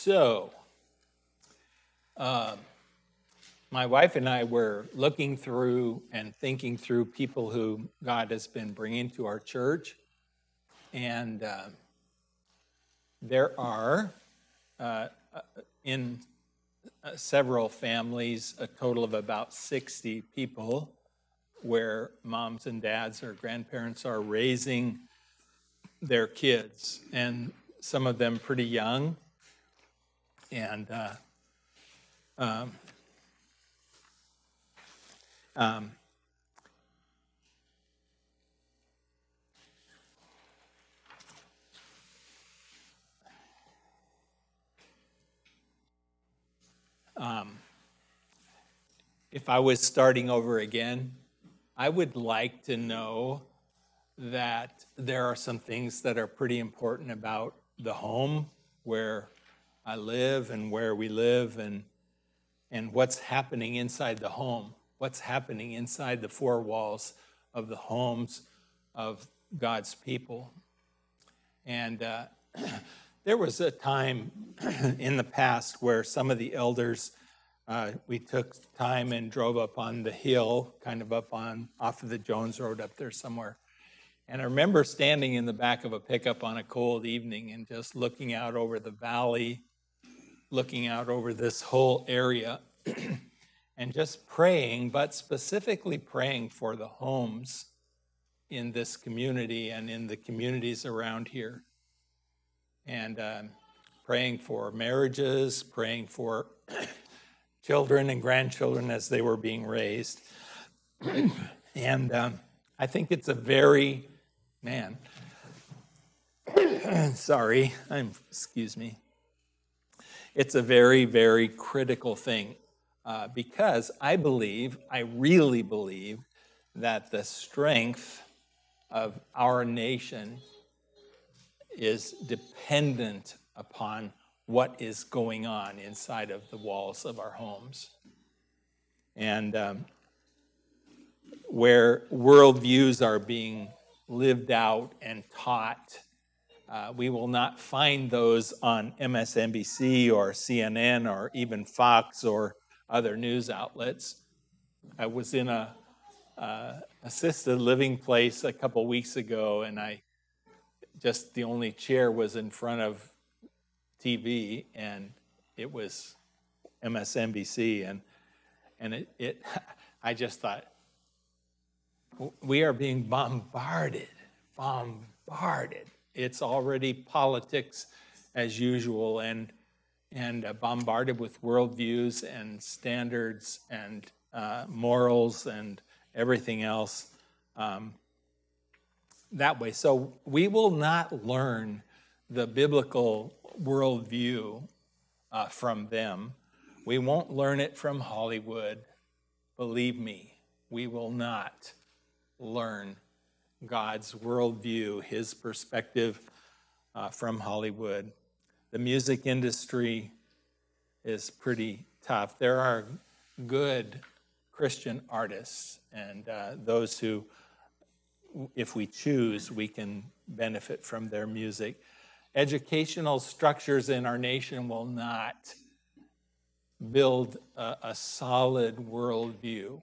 So, uh, my wife and I were looking through and thinking through people who God has been bringing to our church. And there are, in several families, a total of about 60 people where moms and dads or grandparents are raising their kids, and some of them pretty young. And if I was starting over again, I would like to know that there are some things that are pretty important about the home where I live and where we live, and what's happening inside the home, what's happening inside the four walls of the homes of God's people. And there was a time in the past where some of the elders, we took time and drove up on the hill, kind of up on off of the Jones Road up there somewhere. And I remember standing in the back of a pickup on a cold evening and just looking out over the valley, looking out over this whole area, and just praying, but specifically praying for the homes in this community and in the communities around here. And praying for marriages, praying for children and grandchildren as they were being raised. And I think it's a very, excuse me. It's a very, very critical thing because I really believe that the strength of our nation is dependent upon what is going on inside of the walls of our homes. And where worldviews are being lived out and taught, we will not find those on MSNBC or CNN or even Fox or other news outlets. I was in a assisted living place a couple weeks ago, and the only chair was in front of TV, and it was MSNBC, and I just thought, we are being bombarded. It's already politics as usual, and bombarded with worldviews and standards and morals and everything else that way. So we will not learn the biblical worldview from them. We won't learn it from Hollywood. Believe me, we will not learn God's worldview, his perspective from Hollywood. The music industry is pretty tough. There are good Christian artists and those who, if we choose, we can benefit from their music. Educational structures in our nation will not build a solid worldview.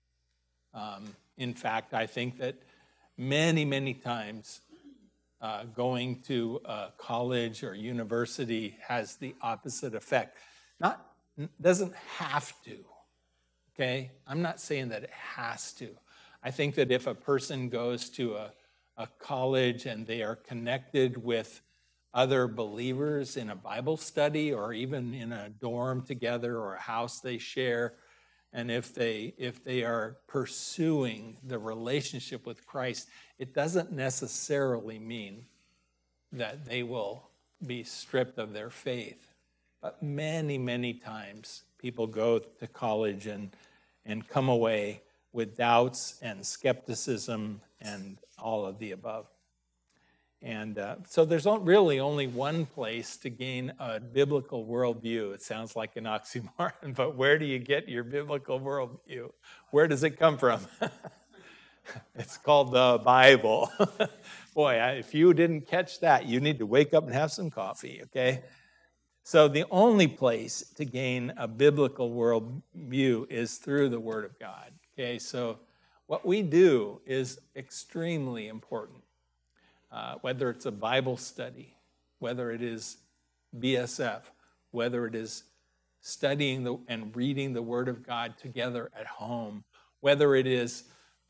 In fact, I think that many times going to college or university has the opposite effect. Doesn't have to, okay? I'm not saying that it has to. I think that if a person goes to a college and they are connected with other believers in a Bible study or even in a dorm together or a house they share, and if they are pursuing the relationship with Christ, it doesn't necessarily mean that they will be stripped of their faith. But many times people go to college and come away with doubts and skepticism and all of the above. And so there's really only one place to gain a biblical worldview. It sounds like an oxymoron, but where do you get your biblical worldview? Where does it come from? It's called the Bible. Boy, if you didn't catch that, you need to wake up and have some coffee, okay? So the only place to gain a biblical worldview is through the Word of God. Okay, so what we do is extremely important. Whether it's a Bible study, whether it is BSF, whether it is studying and reading the Word of God together at home, whether it is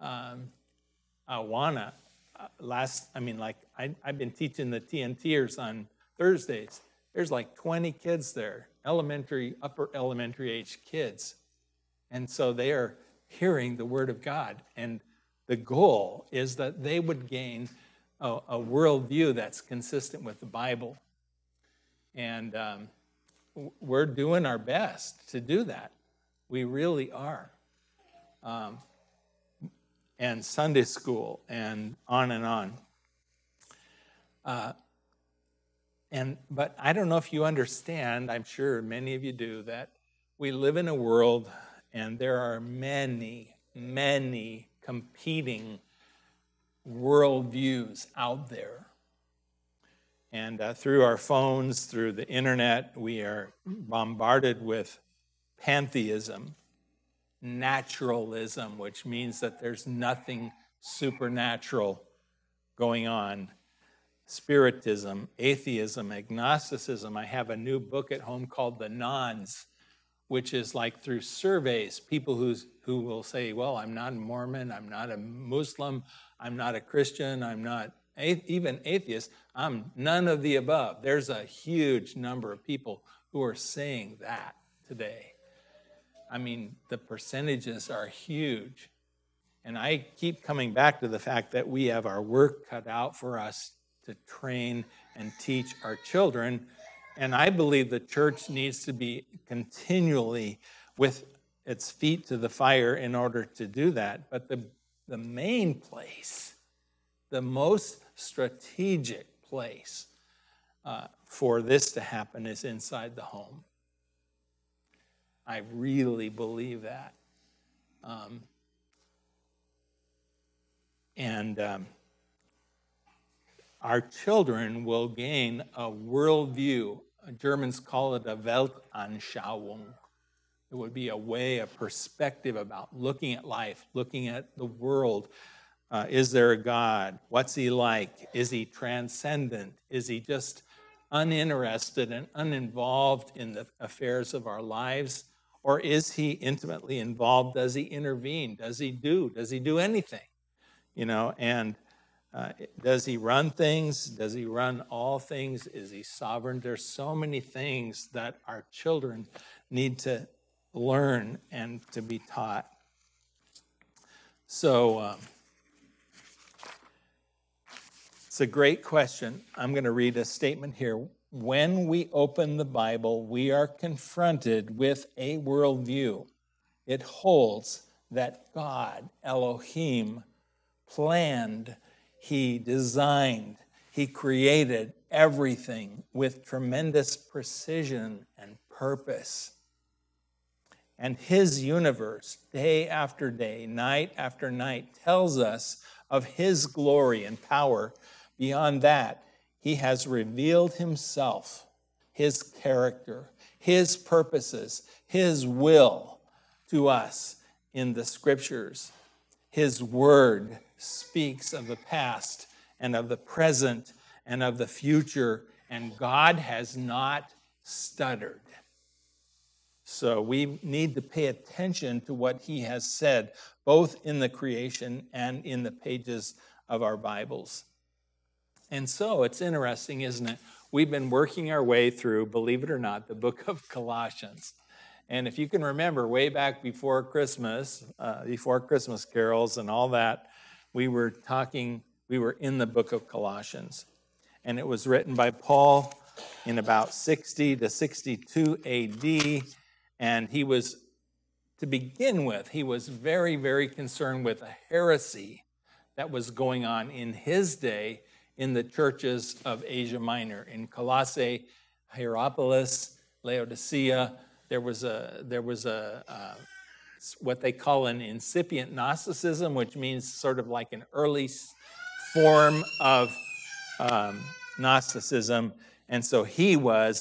Awana. I've been teaching the TNTers on Thursdays. There's like 20 kids there, upper elementary age kids. And so they are hearing the Word of God. And the goal is that they would gain a worldview that's consistent with the Bible. And we're doing our best to do that. We really are. And Sunday school and on and on. But I don't know if you understand, I'm sure many of you do, that we live in a world and there are many, many competing worldviews out there. And through our phones, through the internet, we are bombarded with pantheism, naturalism, which means that there's nothing supernatural going on, spiritism, atheism, agnosticism. I have a new book at home called The Nons, which is like through surveys, people who will say, well, I'm not a Mormon, I'm not a Muslim, I'm not a Christian, I'm not even atheist, I'm none of the above. There's a huge number of people who are saying that today. I mean, the percentages are huge. And I keep coming back to the fact that we have our work cut out for us to train and teach our children. And I believe the church needs to be continually with its feet to the fire in order to do that. But the main place, the most strategic place for this to happen is inside the home. I really believe that. Our children will gain a worldview. Germans call it a Weltanschauung. It would be a way, a perspective about looking at life, looking at the world. Is there a God? What's he like? Is he transcendent? Is he just uninterested and uninvolved in the affairs of our lives? Or is he intimately involved? Does he intervene? Does he do anything? And does he run things? Does he run all things? Is he sovereign? There's so many things that our children need to learn and to be taught. So it's a great question. I'm going to read a statement here. When we open the Bible, we are confronted with a worldview. It holds that God, Elohim, planned, he designed, he created everything with tremendous precision and purpose. And his universe, day after day, night after night, tells us of his glory and power. Beyond that, he has revealed himself, his character, his purposes, his will to us in the scriptures. His word speaks of the past and of the present and of the future, and God has not stuttered. So we need to pay attention to what he has said, both in the creation and in the pages of our Bibles. And so it's interesting, isn't it? We've been working our way through, believe it or not, the book of Colossians. And if you can remember, way back before Christmas carols and all that, we were in the book of Colossians. And it was written by Paul in about 60 to 62 AD. And he was, to begin with, he was very, very concerned with a heresy that was going on in his day in the churches of Asia Minor. In Colossae, Hierapolis, Laodicea, there was a what they call an incipient Gnosticism, which means sort of like an early form of Gnosticism. And so he was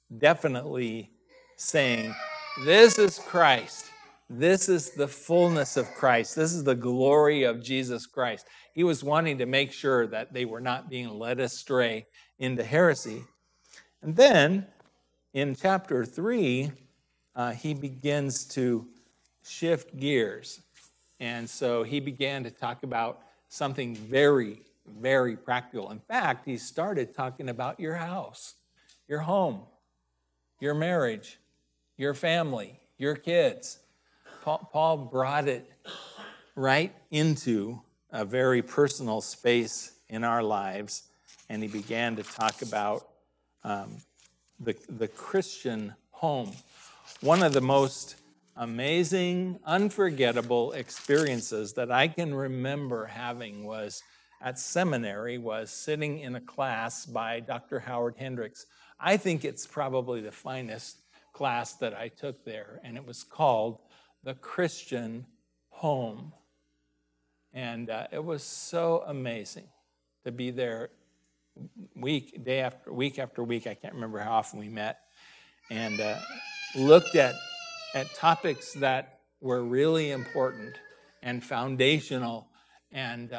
definitely saying, this is Christ. This is the fullness of Christ. This is the glory of Jesus Christ. He was wanting to make sure that they were not being led astray into heresy. And then in chapter 3, he begins to shift gears. And so he began to talk about something very, very practical. In fact, he started talking about your house, your home, your marriage, your family, your kids. Paul brought it right into a very personal space in our lives, and he began to talk about the Christian home. One of the most amazing, unforgettable experiences that I can remember having was at seminary, was sitting in a class by Dr. Howard Hendricks. I think it's probably the finest class that I took there, and it was called The Christian Home. And it was so amazing to be there week after week. I can't remember how often we met, and looked at topics that were really important and foundational and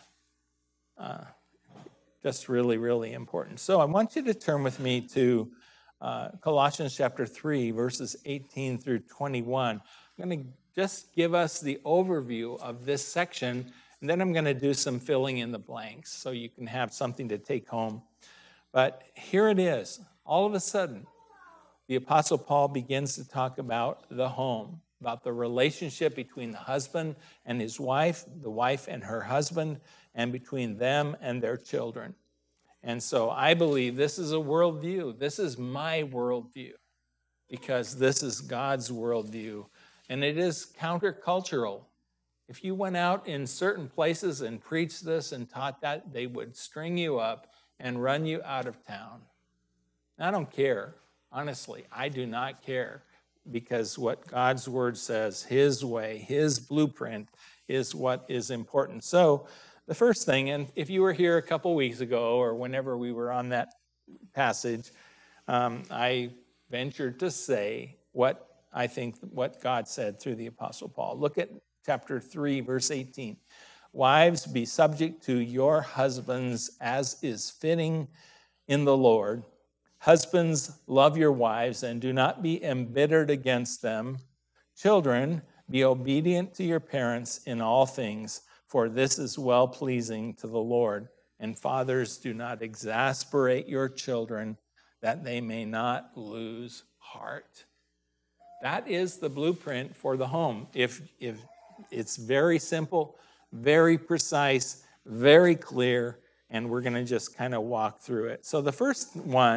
just really, really important. So I want you to turn with me to Colossians chapter 3, verses 18 through 21. I'm going to just give us the overview of this section, and then I'm going to do some filling in the blanks so you can have something to take home. But here it is. All of a sudden, the Apostle Paul begins to talk about the home, about the relationship between the husband and his wife, the wife and her husband, and between them and their children. And so I believe this is a worldview. This is my worldview, because this is God's worldview. And it is countercultural. If you went out in certain places and preached this and taught that, they would string you up and run you out of town. I don't care. Honestly, I do not care, because what God's word says, his way, his blueprint, is what is important. So the first thing, and if you were here a couple weeks ago or whenever we were on that passage, I ventured to say what I think what God said through the Apostle Paul. Look at chapter 3, verse 18. Wives, be subject to your husbands as is fitting in the Lord. Husbands, love your wives and do not be embittered against them. Children, be obedient to your parents in all things, for this is well-pleasing to the Lord. And fathers, do not exasperate your children, that they may not lose heart. That is the blueprint for the home. If it's very simple, very precise, very clear, and we're going to just kind of walk through it. So the first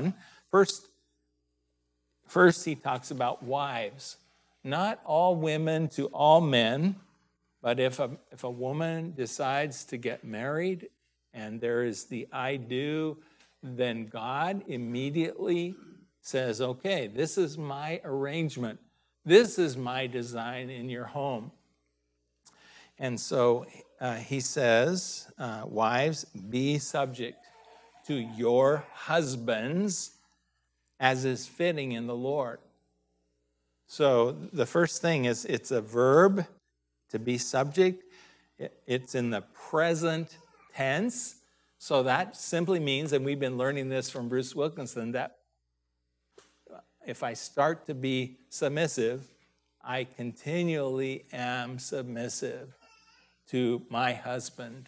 he talks about wives. Not all women to all men, but if a woman decides to get married and there is the I do, then God immediately says, okay, this is my arrangement. This is my design in your home. And so he says, wives, be subject to your husbands as is fitting in the Lord. So the first thing is it's a verb, to be subject. It's in the present tense. So that simply means, and we've been learning this from Bruce Wilkinson, that if I start to be submissive, I continually am submissive to my husband.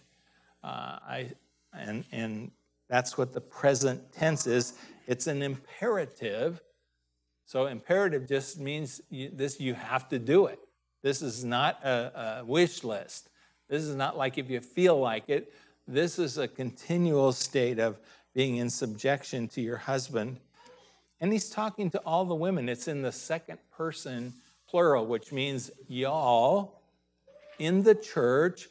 And that's what the present tense is. It's an imperative. So imperative just means you have to do it. This is not a wish list. This is not like if you feel like it. This is a continual state of being in subjection to your husband. And he's talking to all the women. It's in the second person plural, which means y'all in the church.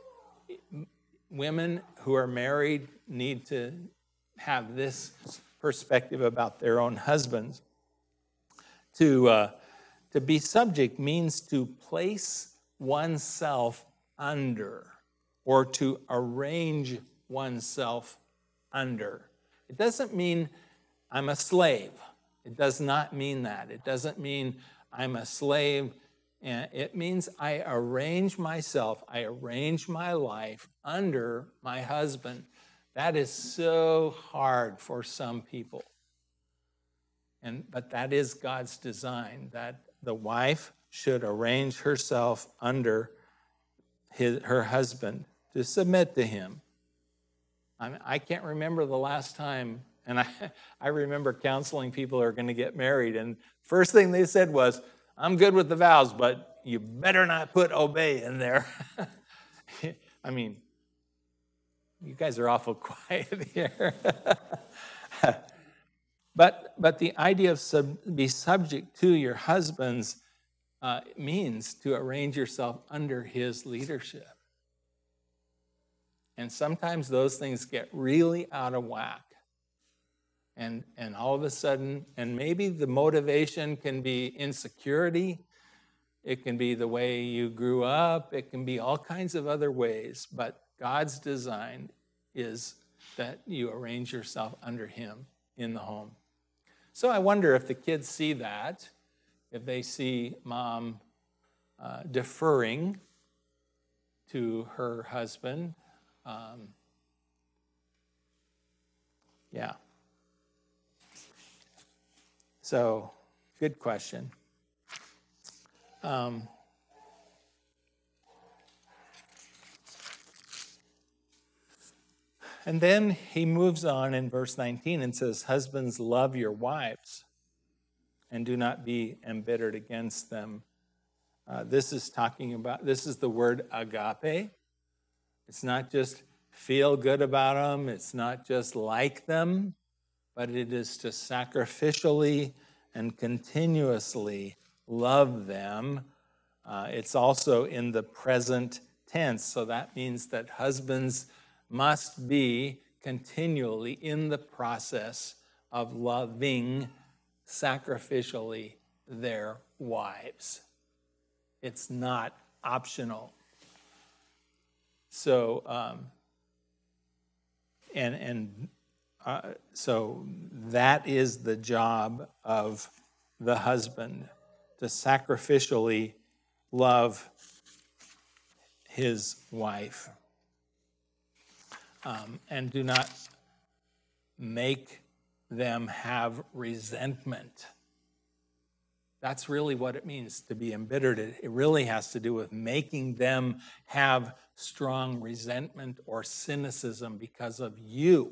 Women who are married need to have this perspective about their own husbands. To be subject means to place oneself under, or to arrange oneself under. It doesn't mean I'm a slave. It does not mean that. It doesn't mean I'm a slave. And it means I arrange myself, I arrange my life under my husband. That is so hard for some people. But that is God's design, that the wife should arrange herself under her husband to submit to him. I can't remember the last time, and I remember counseling people who are going to get married, and first thing they said was, I'm good with the vows, but you better not put obey in there. I mean, you guys are awful quiet here. But the idea of be subject to your husband's means to arrange yourself under his leadership. And sometimes those things get really out of whack. And all of a sudden, and maybe the motivation can be insecurity. It can be the way you grew up. It can be all kinds of other ways. But God's design is that you arrange yourself under him in the home. So I wonder if the kids see that, if they see mom deferring to her husband. Yeah. So, good question. And then he moves on in verse 19 and says, husbands, love your wives and do not be embittered against them. This is the word agape. It's not just feel good about them. It's not just like them, but it is to sacrificially and continuously love them. It's also in the present tense. So that means that husbands must be continually in the process of loving sacrificially their wives. It's not optional. So, so that is the job of the husband, to sacrificially love his wife. And do not make them have resentment. That's really what it means to be embittered. It really has to do with making them have strong resentment or cynicism because of you.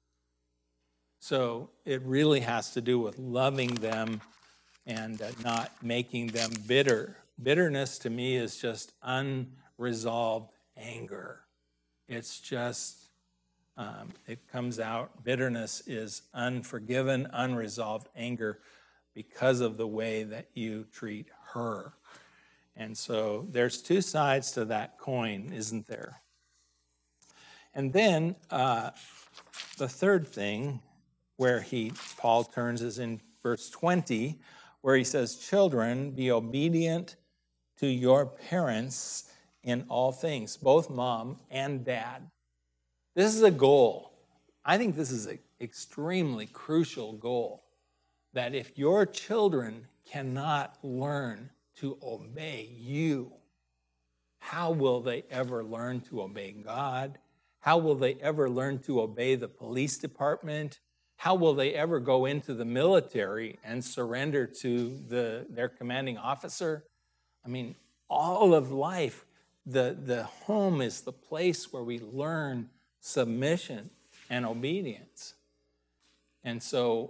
So it really has to do with loving them and not making them bitter. Bitterness to me is just unresolved anger. It's just, it comes out, bitterness is unforgiven, unresolved anger because of the way that you treat her. And so there's two sides to that coin, isn't there? And then the third thing where Paul turns is in verse 20, where he says, children, be obedient to your parents in all things, both mom and dad. This is a goal. I think this is an extremely crucial goal, that if your children cannot learn to obey you, how will they ever learn to obey God? How will they ever learn to obey the police department? How will they ever go into the military and surrender to their commanding officer? I mean, all of life, the home is the place where we learn submission and obedience. And so,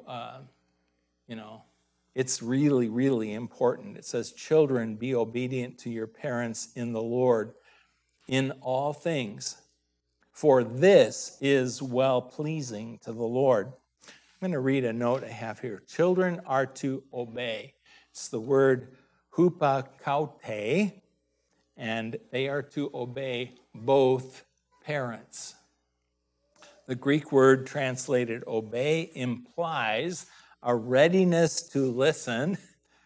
it's really, really important. It says, children, be obedient to your parents in the Lord in all things, for this is well-pleasing to the Lord. I'm going to read a note I have here. Children are to obey. It's the word hupakoute, and they are to obey both parents. The Greek word translated obey implies a readiness to listen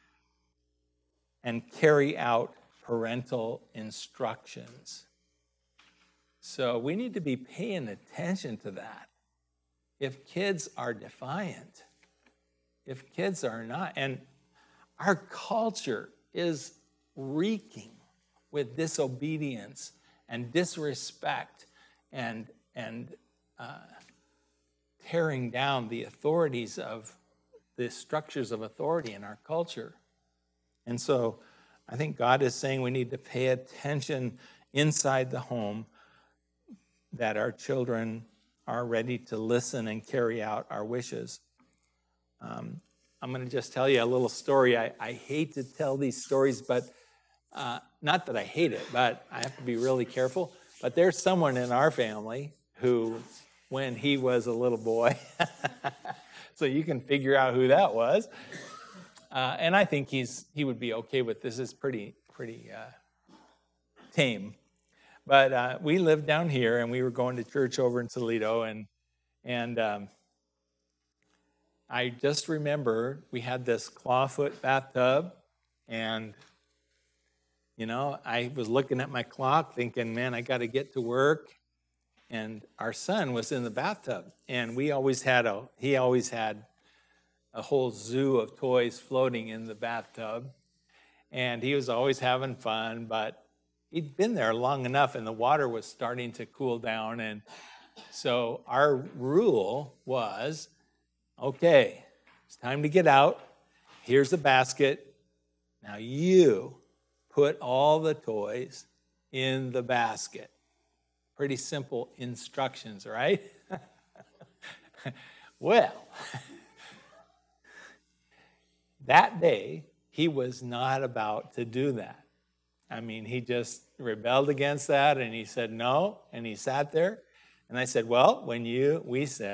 and carry out parental instructions. So we need to be paying attention to that. If kids are defiant, if kids are not, and our culture is reeking with disobedience and disrespect and tearing down the authorities of the structures of authority in our culture. And so I think God is saying we need to pay attention inside the home, that our children are ready to listen and carry out our wishes. I'm going to just tell you a little story. I hate to tell these stories, but not that I hate it, but I have to be really careful. But there's someone in our family who, when he was a little boy, so you can figure out who that was. And I think he would be okay with this. It's pretty tame. But we lived down here, and we were going to church over in Toledo, and I just remember we had this clawfoot bathtub, and I was looking at my clock, thinking, man, I got to get to work. And our son was in the bathtub, and he always had a whole zoo of toys floating in the bathtub, and he was always having fun, but he'd been there long enough, and the water was starting to cool down. And so our rule was, okay, it's time to get out. Here's a basket. Now you put all the toys in the basket. Pretty simple instructions, right? Well, that day, he was not about to do that. I mean, he just rebelled against that, and he said no, and he sat there. And I said, well, when you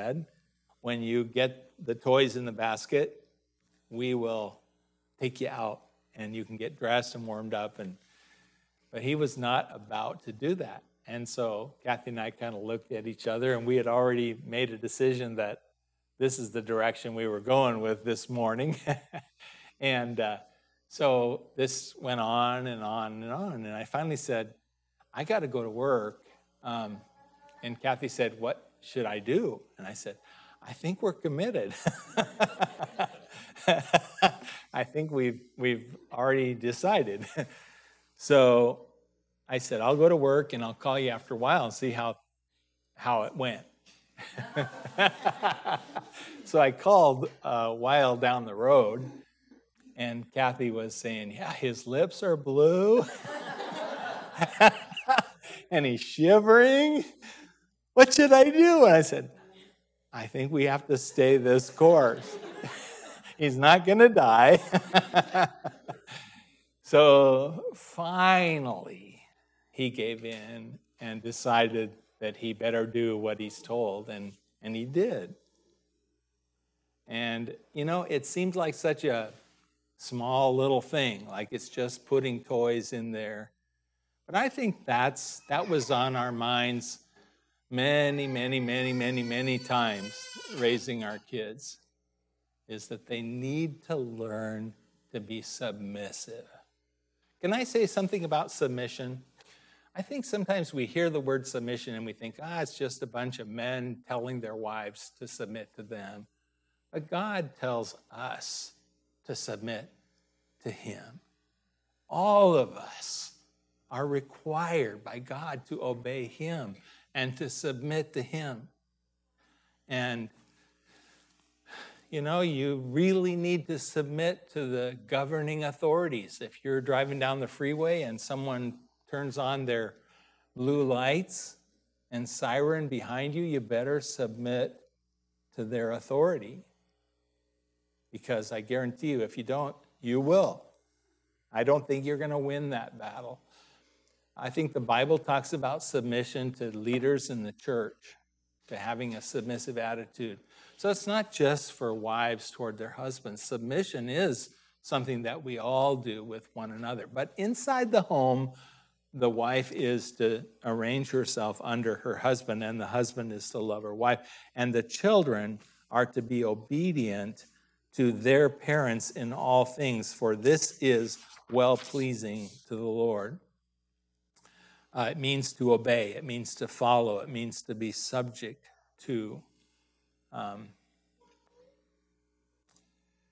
get the toys in the basket, we will take you out, and you can get dressed and warmed up. But he was not about to do that. And so Kathy and I kind of looked at each other, and we had already made a decision that this is the direction we were going with this morning. And so this went on and on and on. And I finally said, I got to go to work. And Kathy said, what should I do? And I said, I think we're committed. I think we've already decided. So I said, I'll go to work and I'll call you after a while and see how it went. So I called a while down the road, and Kathy was saying, yeah, his lips are blue. And he's shivering. What should I do? And I said, I think we have to stay this course. He's not going to die. So finally, he gave in and decided that he better do what he's told, and he did. And, it seems like such a small little thing, like it's just putting toys in there. But I think that was on our minds many, many, many, many, many times raising our kids, is that they need to learn to be submissive. Can I say something about submission? I think sometimes we hear the word submission and we think, it's just a bunch of men telling their wives to submit to them. But God tells us to submit to him. All of us are required by God to obey him and to submit to him. And, you really need to submit to the governing authorities. If you're driving down the freeway and someone turns on their blue lights and siren behind you, you better submit to their authority. Because I guarantee you, if you don't, you will. I don't think you're going to win that battle. I think the Bible talks about submission to leaders in the church, to having a submissive attitude. So it's not just for wives toward their husbands. Submission is something that we all do with one another. But inside the home, the wife is to arrange herself under her husband, and the husband is to love her wife. And the children are to be obedient to their parents in all things, for this is well-pleasing to the Lord. It means to obey. It means to follow. It means to be subject to.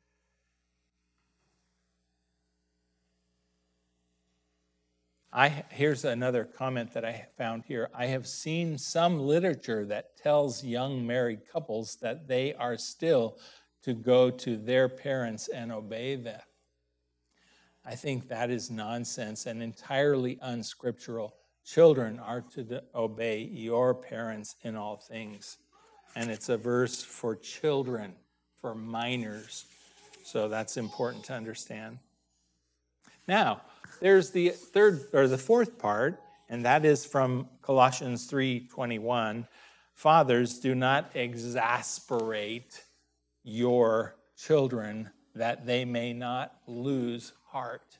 Here's another comment that I found here. I have seen some literature that tells young married couples that they are still to go to their parents and obey them. I think that is nonsense and entirely unscriptural. Children are to obey your parents in all things. And it's a verse for children, for minors. So that's important to understand. Now, there's the fourth part, and that is from Colossians 3:21. Fathers, do not exasperate your children that they may not lose heart.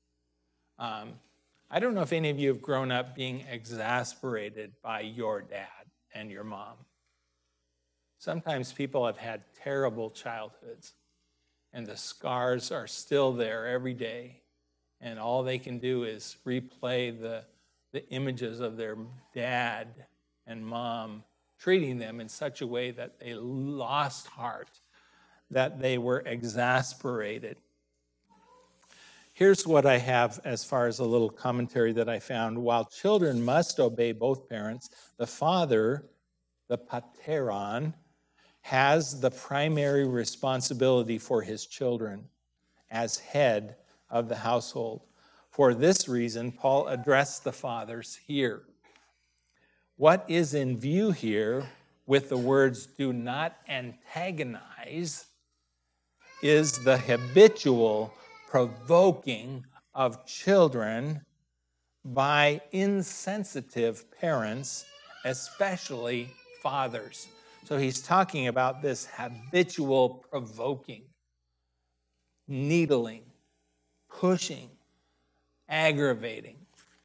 I don't know if any of you have grown up being exasperated by your dad and your mom. Sometimes people have had terrible childhoods, and the scars are still there every day. And all they can do is replay the images of their dad and mom treating them in such a way that they lost heart, that they were exasperated. Here's what I have as far as a little commentary that I found. While children must obey both parents, the father, the pateron, has the primary responsibility for his children as head of the household. For this reason, Paul addressed the fathers here. What is in view here with the words "do not antagonize" is the habitual provoking of children by insensitive parents, especially fathers. So he's talking about this habitual provoking, needling, pushing, aggravating.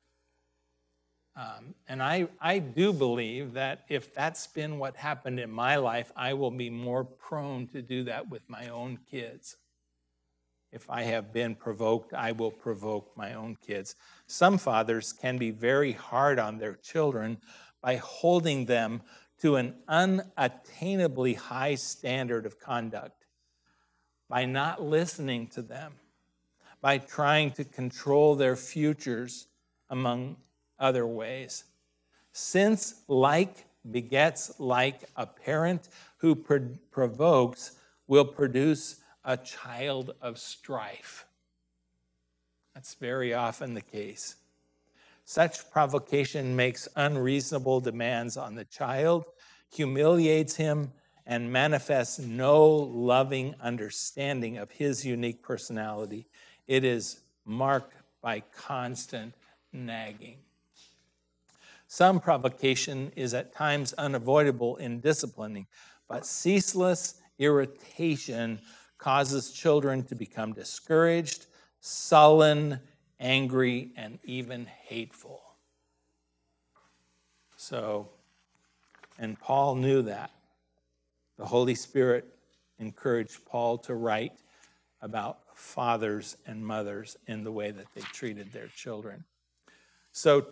And I do believe that if that's been what happened in my life, I will be more prone to do that with my own kids. If I have been provoked, I will provoke my own kids. Some fathers can be very hard on their children by holding them to an unattainably high standard of conduct, by not listening to them, by trying to control their futures, among other ways. Since like begets like, a parent who provokes will produce a child of strife. That's very often the case. Such provocation makes unreasonable demands on the child, humiliates him, and manifests no loving understanding of his unique personality. It is marked by constant nagging. Some provocation is at times unavoidable in disciplining, but ceaseless irritation causes children to become discouraged, sullen, angry, and even hateful. So, and Paul knew that. The Holy Spirit encouraged Paul to write about fathers and mothers in the way that they treated their children. So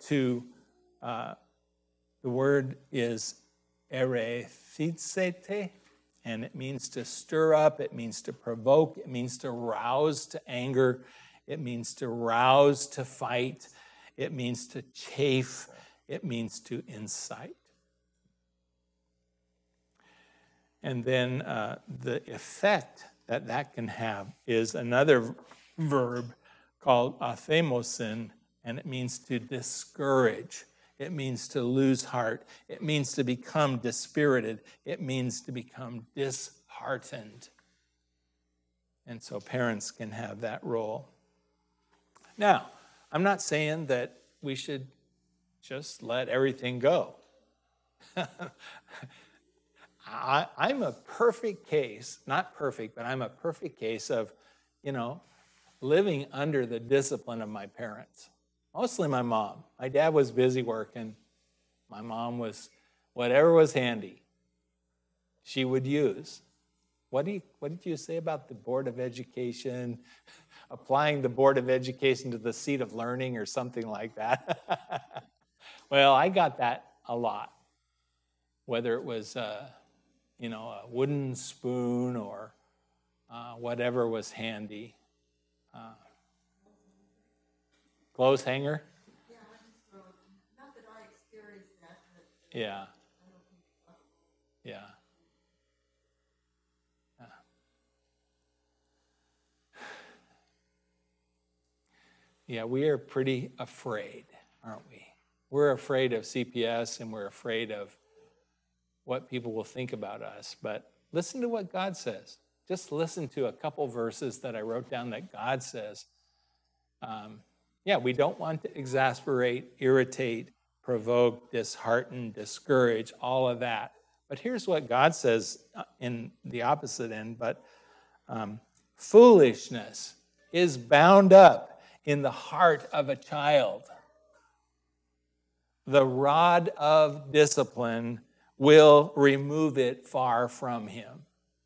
the word is erethizete, and it means to stir up, it means to provoke, it means to rouse to anger, it means to rouse to fight, it means to chafe, it means to incite. And then the effect that can have is another verb called athemosin, and it means to discourage. It means to lose heart. It means to become dispirited. It means to become disheartened. And so parents can have that role. Now, I'm not saying that we should just let everything go. I'm a perfect case, not perfect, but I'm a perfect case of, living under the discipline of my parents. Mostly my mom. My dad was busy working. My mom was, whatever was handy, she would use. What did you say about the Board of Education? Applying the Board of Education to the seat of learning or something like that. Well, I got that a lot. Whether it was, a wooden spoon or whatever was handy. Clothes hanger? Yeah, Yeah. Yeah. Yeah, we are pretty afraid, aren't we? We're afraid of CPS and we're afraid of what people will think about us. But listen to what God says. Just listen to a couple verses that I wrote down that God says. Yeah, we don't want to exasperate, irritate, provoke, dishearten, discourage, all of that. But here's what God says in the opposite end. But foolishness is bound up in the heart of a child. The rod of discipline will remove it far from him.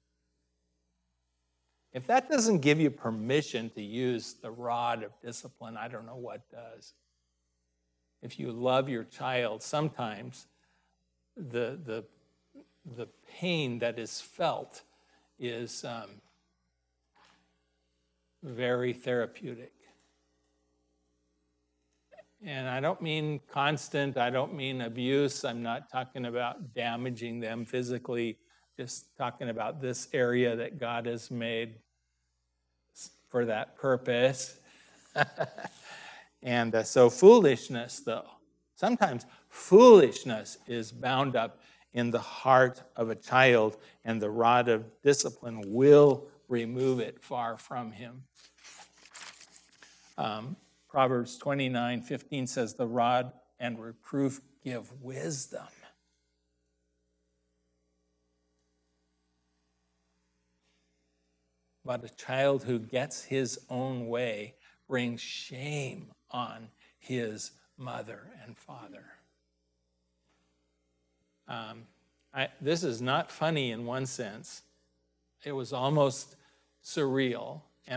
If that doesn't give you permission to use the rod of discipline, I don't know what does. If you love your child, sometimes the pain that is felt is very therapeutic. And I don't mean constant, I don't mean abuse. I'm not talking about damaging them physically, just talking about this area that God has made for that purpose. And so foolishness, though, sometimes foolishness is bound up in the heart of a child, and the rod of discipline will remove it far from him. Proverbs 29:15 says, the rod and reproof give wisdom. But a child who gets his own way brings shame on his mother and father. This is not funny in one sense. It was almost surreal, and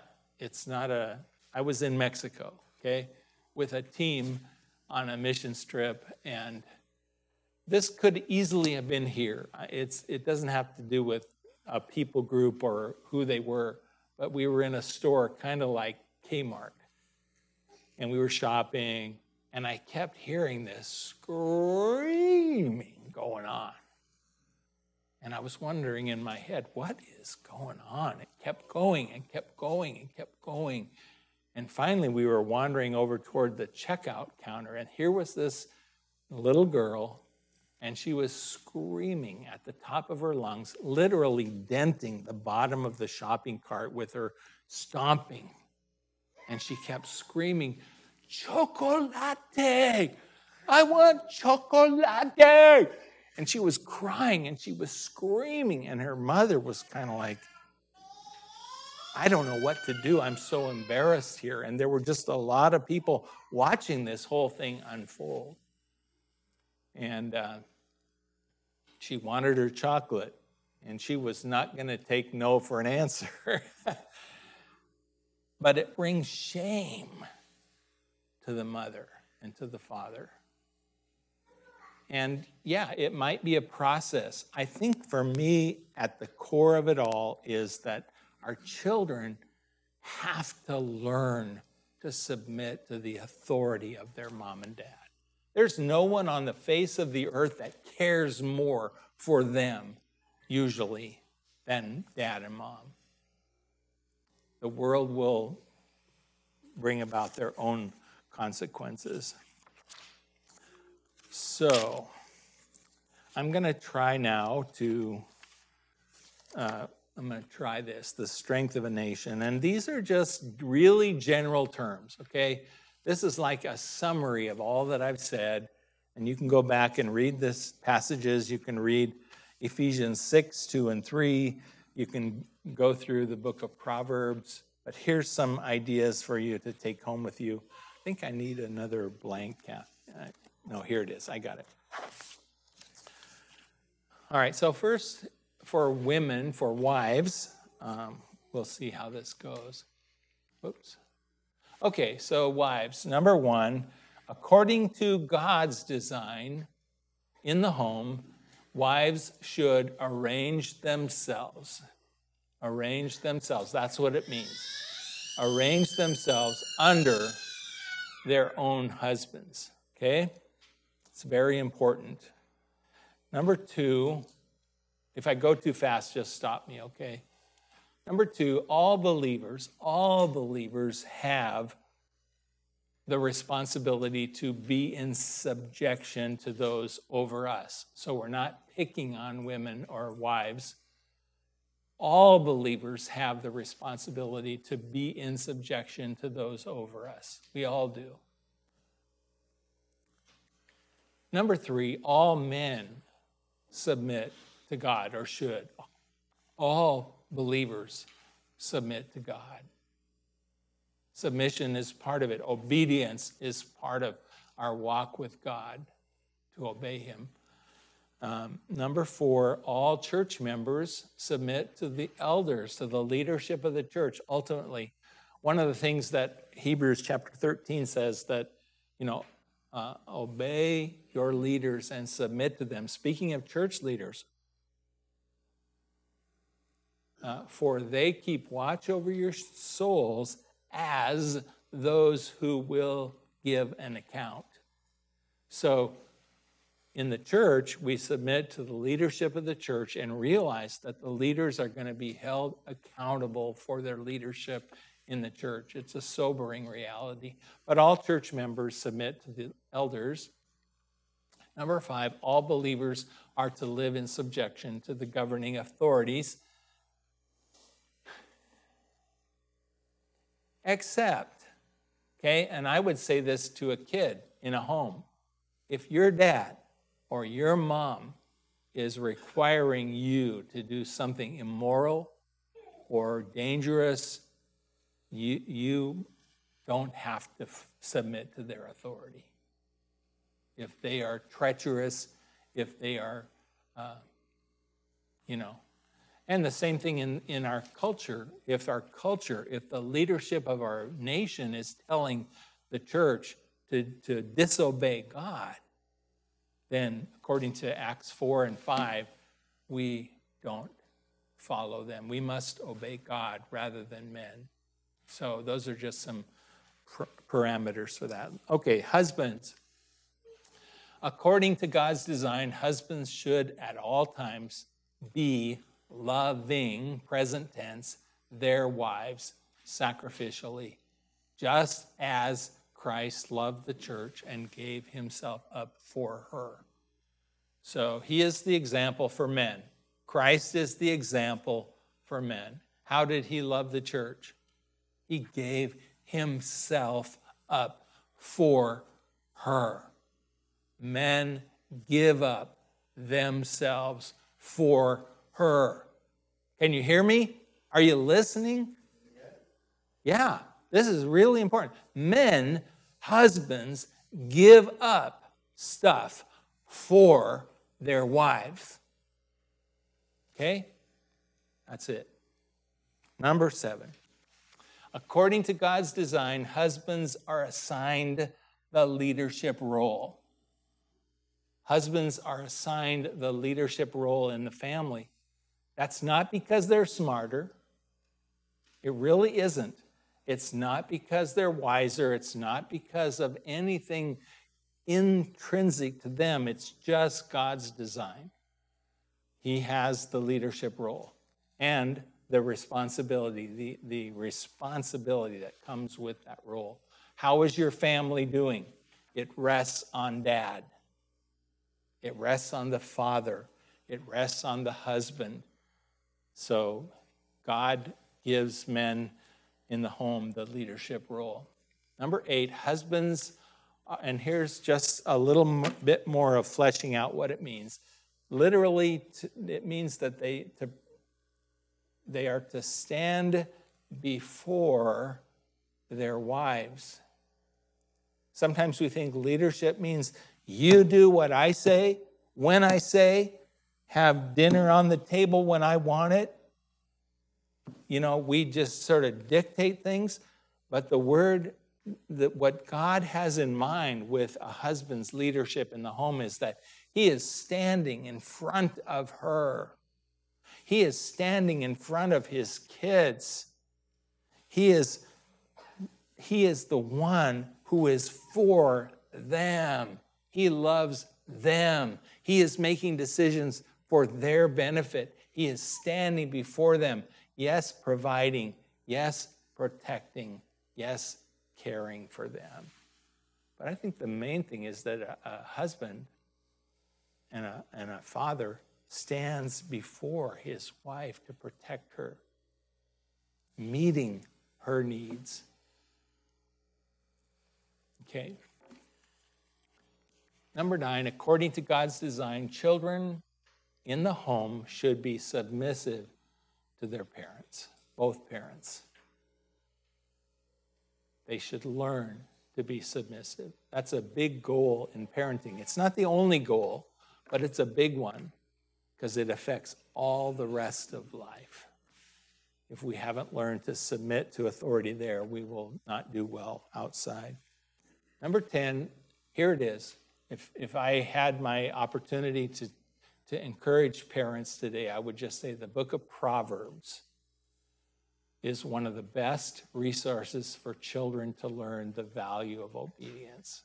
I was in Mexico, okay, with a team on a mission trip, and this could easily have been here. It doesn't have to do with a people group or who they were, but we were in a store kind of like Kmart, and we were shopping, and I kept hearing this screaming going on. And I was wondering in my head, what is going on? It kept going and kept going and kept going. And finally, we were wandering over toward the checkout counter, and here was this little girl, and she was screaming at the top of her lungs, literally denting the bottom of the shopping cart with her stomping. And she kept screaming, "Chocolate! I want chocolate!" And she was crying and she was screaming, and her mother was kind of like, I don't know what to do. I'm so embarrassed here. And there were just a lot of people watching this whole thing unfold. And she wanted her chocolate, and she was not going to take no for an answer. But it brings shame to the mother and to the father. And yeah, it might be a process. I think for me, at the core of it all is that our children have to learn to submit to the authority of their mom and dad. There's no one on the face of the earth that cares more for them, usually, than dad and mom. The world will bring about their own consequences. So, I'm going to try now to, the strength of a nation. And these are just really general terms, okay? This is like a summary of all that I've said. And you can go back and read this passages. You can read Ephesians 6, 2, and 3. You can go through the book of Proverbs. But here's some ideas for you to take home with you. I think I need another blank. No, here it is. I got it. All right, so first, for women, for wives, we'll see how this goes. Whoops. Okay, so wives, number one, according to God's design in the home, wives should arrange themselves. Arrange themselves, that's what it means. Arrange themselves under their own husbands, okay? It's very important. Number 2, if I go too fast, just stop me, okay? Number 2, all believers have the responsibility to be in subjection to those over us. So we're not picking on women or wives. All believers have the responsibility to be in subjection to those over us. We all do. Number 3, all men submit to God, or should. All believers submit to God. Submission is part of it. Obedience is part of our walk with God, to obey him. Number 4, all church members submit to the elders, to the leadership of the church. Ultimately, one of the things that Hebrews chapter 13 says that, obey your leaders and submit to them. Speaking of church leaders, for they keep watch over your souls as those who will give an account. So in the church, we submit to the leadership of the church and realize that the leaders are going to be held accountable for their leadership in the church. It's a sobering reality. But all church members submit to the elders. Number 5, all believers are to live in subjection to the governing authorities, except, okay, and I would say this to a kid in a home, if your dad or your mom is requiring you to do something immoral or dangerous, you don't have to submit to their authority. If they are treacherous, if they are, And the same thing in our culture. If the leadership of our nation is telling the church to disobey God, then according to Acts 4 and 5, we don't follow them. We must obey God rather than men. So those are just some parameters for that. Okay, husbands. According to God's design, husbands should at all times be loving, present tense, their wives sacrificially, just as Christ loved the church and gave himself up for her. So he is the example for men. Christ is the example for men. How did he love the church? He gave himself up for her. Men give up themselves for her. Can you hear me? Are you listening? Yeah, this is really important. Men, husbands, give up stuff for their wives. Okay? That's it. Number 7. According to God's design, husbands are assigned the leadership role. Husbands are assigned the leadership role in the family. That's not because they're smarter. It really isn't. It's not because they're wiser. It's not because of anything intrinsic to them. It's just God's design. He has the leadership role and the responsibility, the responsibility that comes with that role. How is your family doing? It rests on dad. It rests on the father. It rests on the husband. So God gives men in the home the leadership role. Number 8, husbands, and here's just a little bit more of fleshing out what it means. Literally, it means that they are to stand before their wives. Sometimes we think leadership means you do what I say, when I say, have dinner on the table when I want it. We just sort of dictate things. But the word, what God has in mind with a husband's leadership in the home is that he is standing in front of her. He is standing in front of his kids. He is the one who is for them. He loves them. He is making decisions for their benefit. He is standing before them. Yes, providing. Yes, protecting. Yes, caring for them. But I think the main thing is that a husband and a father stands before his wife to protect her, meeting her needs. Okay. Number 9, according to God's design, children in the home should be submissive to their parents, both parents. They should learn to be submissive. That's a big goal in parenting. It's not the only goal, but it's a big one because it affects all the rest of life. If we haven't learned to submit to authority there, we will not do well outside. Number 10, here it is. If I had my opportunity to encourage parents today, I would just say the book of Proverbs is one of the best resources for children to learn the value of obedience.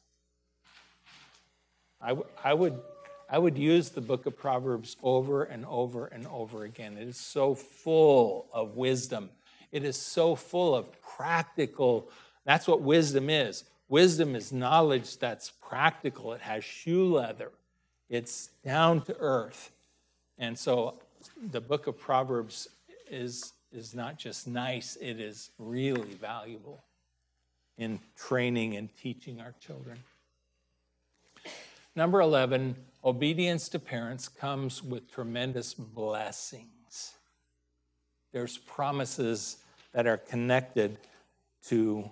I would use the book of Proverbs over and over and over again. It is so full of wisdom. It is so full of practical, that's what wisdom is. Wisdom is knowledge that's practical. It has shoe leather. It's down to earth. And so the book of Proverbs is not just nice, it is really valuable in training and teaching our children. Number 11, obedience to parents comes with tremendous blessings. There's promises that are connected to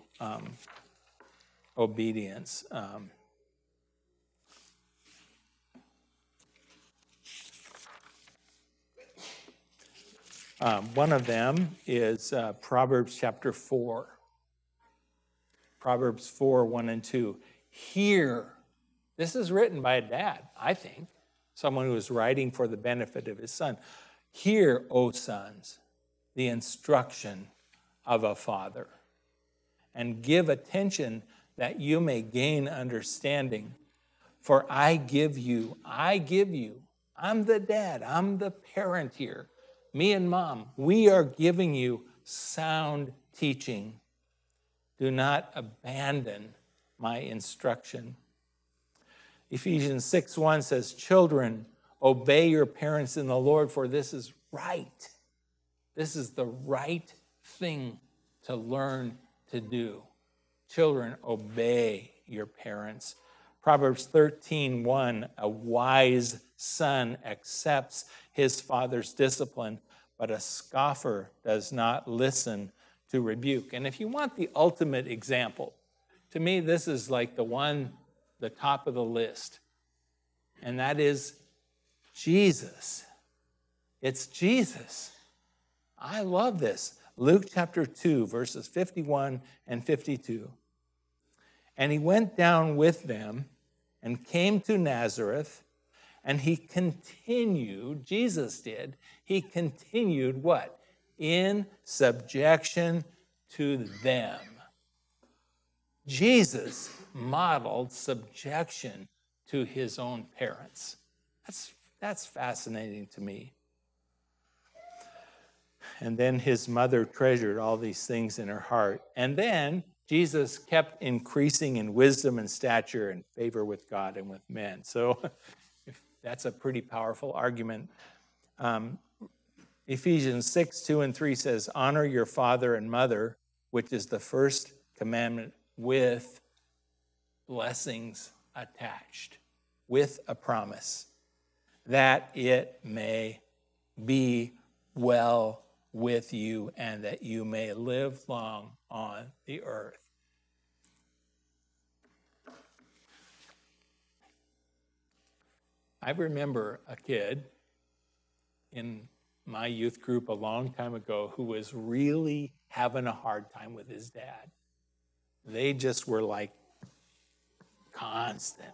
obedience. One of them is Proverbs chapter 4. Proverbs 4, 1 and 2. Hear. This is written by a dad, I think, someone who is writing for the benefit of his son. Hear, O sons, the instruction of a father, and give attention that you may gain understanding. For I give you, I'm the dad, I'm the parent here. Me and mom, we are giving you sound teaching. Do not abandon my instruction. Ephesians 6:1 says, children, obey your parents in the Lord, for this is right. This is the right thing to learn to do. Children, obey your parents. Proverbs 13:1, a wise son accepts his father's discipline, but a scoffer does not listen to rebuke. And if you want the ultimate example, to me, this is like the top of the list. And that is Jesus. It's Jesus. I love this. Luke chapter 2, verses 51 and 52. And he went down with them and came to Nazareth, and he continued, Jesus did, he continued what? In subjection to them. Jesus modeled subjection to his own parents. That's fascinating to me. And then his mother treasured all these things in her heart. And then Jesus kept increasing in wisdom and stature and favor with God and with men. So that's a pretty powerful argument. Ephesians 6:2 and 3 says, honor your father and mother, which is the first commandment with blessings attached, with a promise, that it may be well with you and that you may live long on the earth. I remember a kid in my youth group a long time ago who was really having a hard time with his dad. They just were like constant.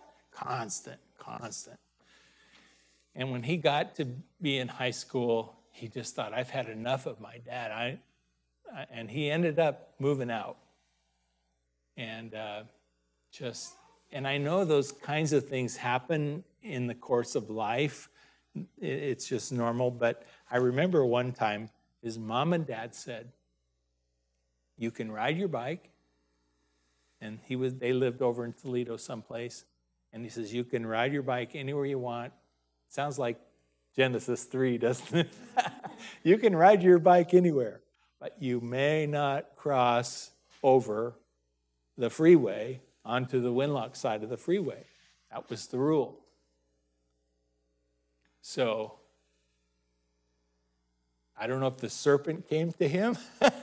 And when he got to be in high school, he just thought, I've had enough of my dad. And he ended up moving out and just And I know those kinds of things happen in the course of life. It's just normal. But I remember one time his mom and dad said, you can ride your bike. And they lived over in Toledo someplace. And he says, you can ride your bike anywhere you want. Sounds like Genesis 3, doesn't it? You can ride your bike anywhere, but you may not cross over the freeway onto the Winlock side of the freeway. That was the rule. So, I don't know if the serpent came to him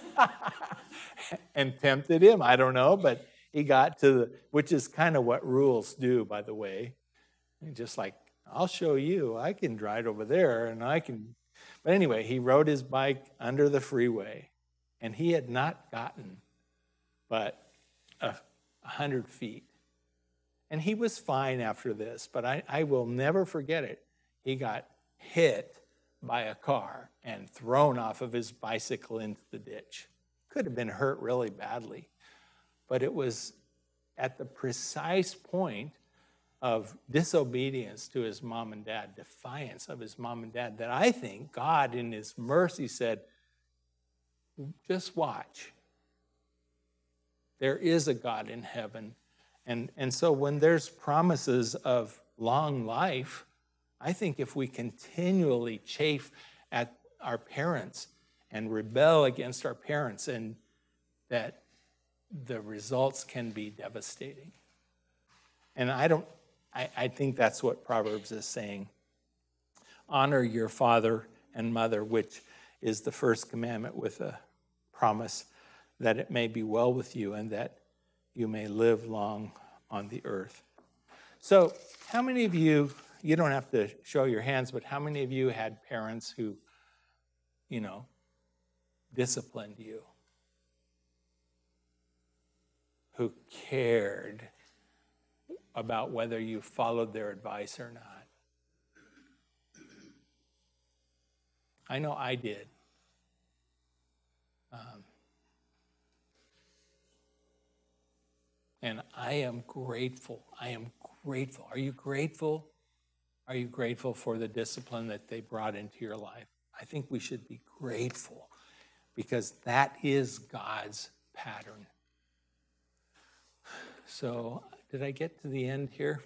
and tempted him. I don't know, but he got to which is kind of what rules do, by the way. Just like, I'll show you. I can ride over there, and I can. But anyway, he rode his bike under the freeway, and he had not gotten but 100 feet. And he was fine after this, but I will never forget it. He got hit by a car and thrown off of his bicycle into the ditch. Could have been hurt really badly. But it was at the precise point of disobedience to his mom and dad, defiance of his mom and dad, that I think God in his mercy said, just watch. There is a God in heaven. And so when there's promises of long life, I think if we continually chafe at our parents and rebel against our parents, and that the results can be devastating. And I think that's what Proverbs is saying. Honor your father and mother, which is the first commandment with a promise that it may be well with you and that you may live long on the earth. So how many of you don't have to show your hands, but how many of you had parents who, disciplined you? Who cared about whether you followed their advice or not? I know I did. And I am grateful. I am grateful. Are you grateful? Are you grateful for the discipline that they brought into your life? I think we should be grateful because that is God's pattern. So, did I get to the end here?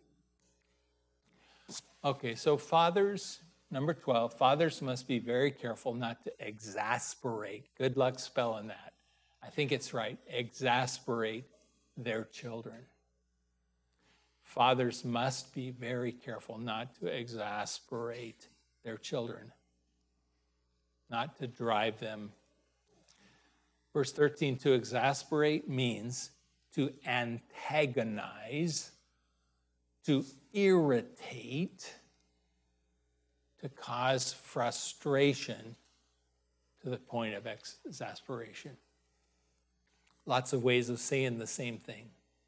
Okay, so fathers, number 12, fathers must be very careful not to exasperate. Good luck spelling that. I think it's right. Exasperate their children. Fathers must be very careful not to exasperate their children, not to drive them. Verse 13, to exasperate means to antagonize, to irritate, to cause frustration to the point of exasperation. Lots of ways of saying the same thing.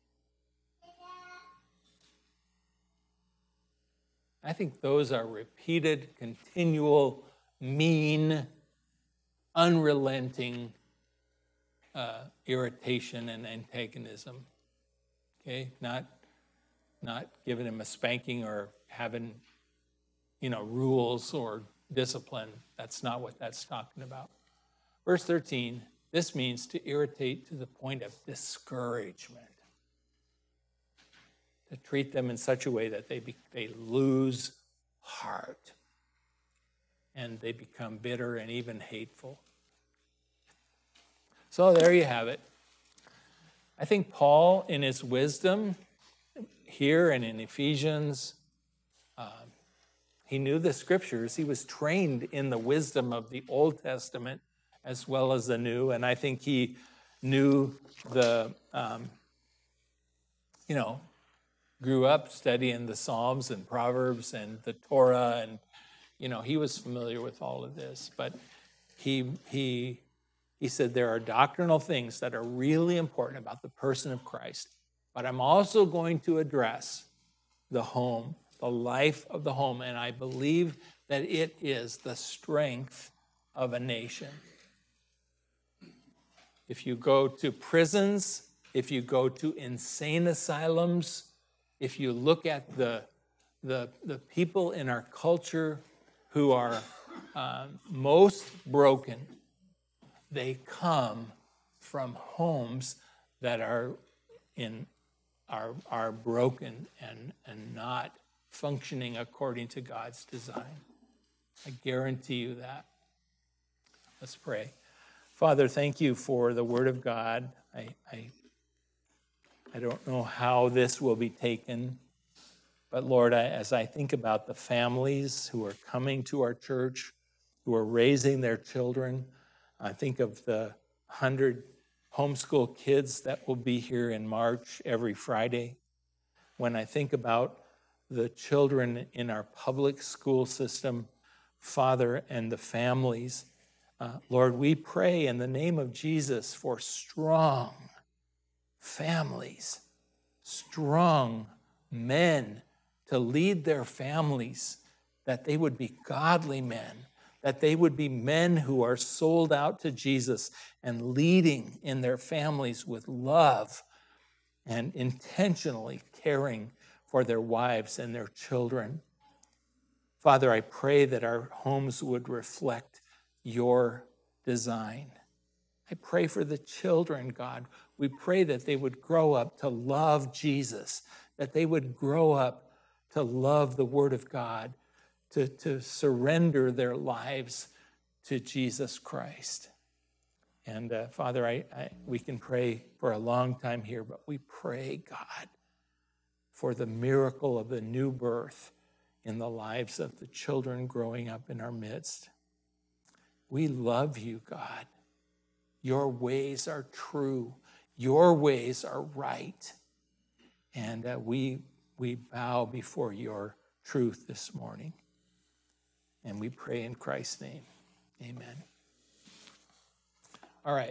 I think those are repeated, continual, mean, unrelenting irritation and antagonism. Okay, not giving him a spanking or having, rules or discipline. That's not what that's talking about. Verse 13, this means to irritate to the point of discouragement. To treat them in such a way that they lose heart and they become bitter and even hateful. So there you have it. I think Paul, in his wisdom here and in Ephesians, he knew the scriptures. He was trained in the wisdom of the Old Testament as well as the New, and I think he knew the, grew up studying the Psalms and Proverbs and the Torah, and, he was familiar with all of this. But he said there are doctrinal things that are really important about the person of Christ, but I'm also going to address the home, the life of the home, and I believe that it is the strength of a nation. If you go to prisons, if you go to insane asylums, if you look at the people in our culture who are most broken, they come from homes that are broken and not functioning according to God's design. I guarantee you that. Let's pray. Father, thank you for the Word of God. I don't know how this will be taken, but Lord, as I think about the families who are coming to our church, who are raising their children, I think of the 100 homeschool kids that will be here in March every Friday. When I think about the children in our public school system, Father, and the families, Lord, we pray in the name of Jesus for strong families, strong men to lead their families, that they would be godly men, that they would be men who are sold out to Jesus and leading in their families with love and intentionally caring for their wives and their children. Father, I pray that our homes would reflect your design. I pray for the children, God. We pray that they would grow up to love Jesus, that they would grow up to love the Word of God, to surrender their lives to Jesus Christ. And Father, we can pray for a long time here, but we pray, God, for the miracle of the new birth in the lives of the children growing up in our midst. We love you, God. Your ways are true. Your ways are right. And we bow before your truth this morning. And we pray in Christ's name. Amen. All right.